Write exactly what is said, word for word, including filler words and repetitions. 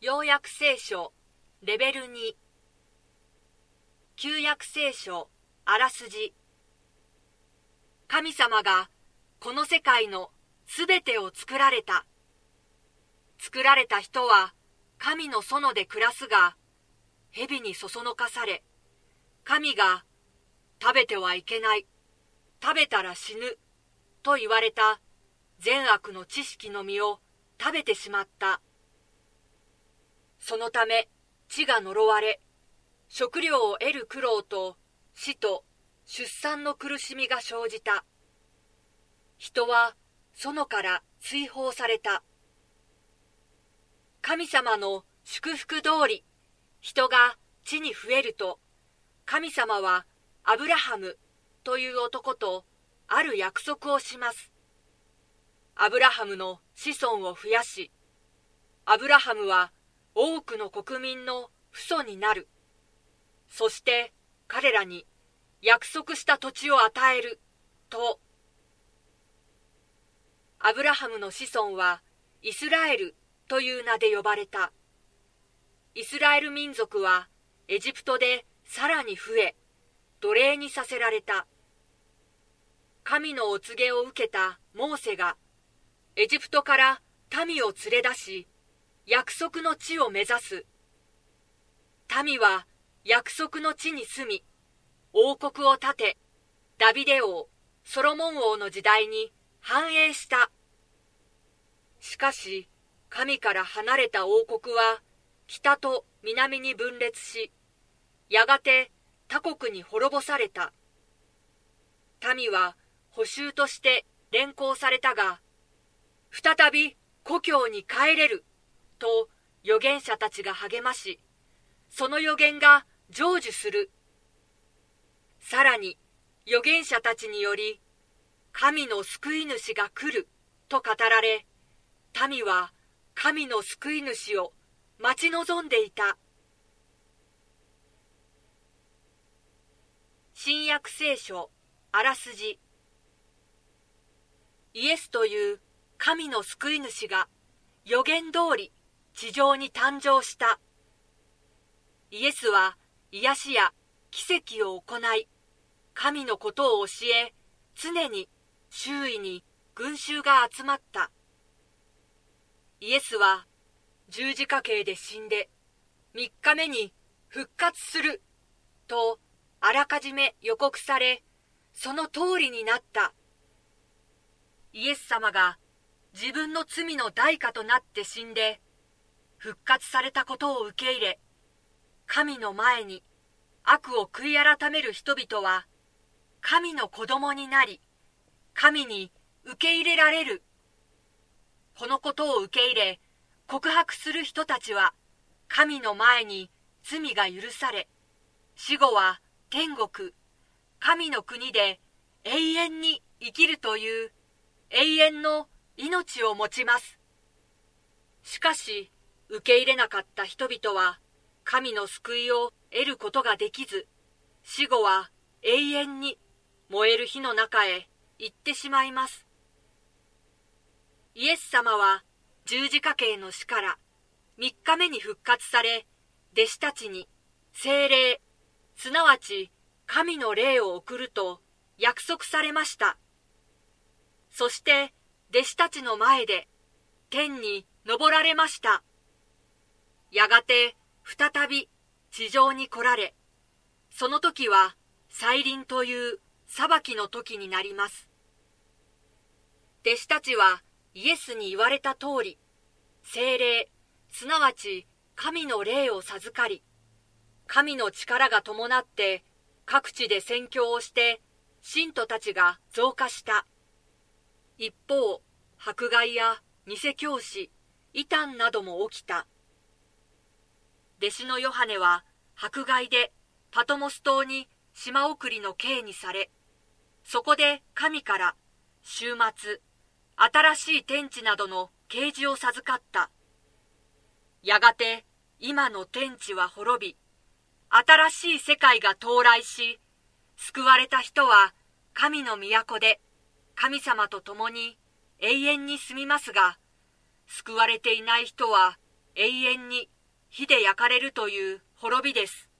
要約聖書レベルに、旧約聖書あらすじ。神様がこの世界のすべてを作られた。作られた人は神の園で暮らすが、蛇にそそのかされ、神が食べてはいけない、食べたら死ぬと言われた善悪の知識の実を食べてしまった。そのため地が呪われ、食料を得る苦労と死と出産の苦しみが生じた。人は園から追放された。神様の祝福通り、人が地に増えると、神様はアブラハムという男とある約束をします。アブラハムの子孫を増やし、アブラハムは多くの国民の父祖になる。そして彼らに約束した土地を与えると。アブラハムの子孫はイスラエルという名で呼ばれた。イスラエル民族はエジプトでさらに増え、奴隷にさせられた。神のお告げを受けたモーセがエジプトから民を連れ出し、約束の地を目指す。民は約束の地に住み、王国を建て、ダビデ王、ソロモン王の時代に繁栄した。しかし、神から離れた王国は北と南に分裂し、やがて他国に滅ぼされた。民は捕囚として連行されたが、再び故郷に帰れると預言者たちが励まし、その預言が成就する。さらに預言者たちにより、神の救い主が来ると語られ、民は神の救い主を待ち望んでいた。新約聖書あらすじ。イエスという神の救い主が預言通り地上に誕生した。イエスは癒しや奇跡を行い、神のことを教え、常に周囲に群衆が集まった。イエスは十字架刑で死んで三日目に復活するとあらかじめ予告され、その通りになった。イエス様が自分の罪の代価となって死んで復活されたことを受け入れ、神の前に悪を悔い改める人々は神の子供になり、神に受け入れられる。このことを受け入れ告白する人たちは神の前に罪が許され、死後は天国、神の国で永遠に生きるという永遠の命を持ちます。しかし受け入れなかった人々は神の救いを得ることができず、死後は永遠に燃える火の中へ行ってしまいます。イエス様は十字架刑の死から三日目に復活され、弟子たちに聖霊、すなわち神の霊を送ると約束されました。そして弟子たちの前で天に昇られました。やがて再び地上に来られ、その時は再臨という裁きの時になります。弟子たちはイエスに言われた通り、聖霊、すなわち神の霊を授かり、神の力が伴って各地で宣教をして信徒たちが増加した。一方、迫害や偽教師、異端なども起きた。弟子のヨハネは迫害でパトモス島に島送りの刑にされ、そこで神から終末、新しい天地などの啓示を授かった。やがて今の天地は滅び、新しい世界が到来し、救われた人は神の都で神様と共に永遠に住みますが、救われていない人は永遠に火で焼かれるという滅びです。